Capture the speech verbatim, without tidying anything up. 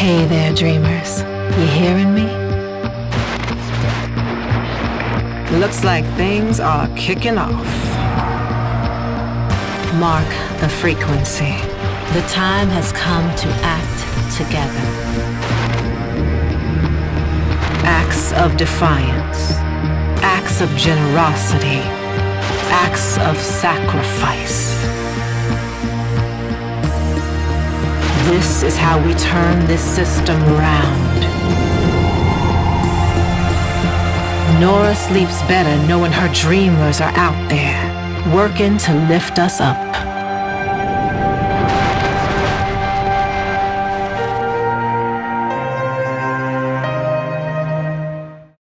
Hey there, dreamers. You hearing me? Looks like things are kicking off. Mark the frequency. The time has come to act together. Acts of defiance. Acts of generosity. Acts of sacrifice. This is how we turn this system around. Nora sleeps better knowing her dreamers are out there, working to lift us up.